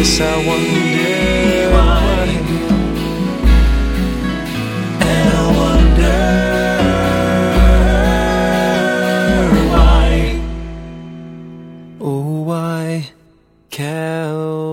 Yes, I wonder why. And I wonder why. Oh, why, Calvary?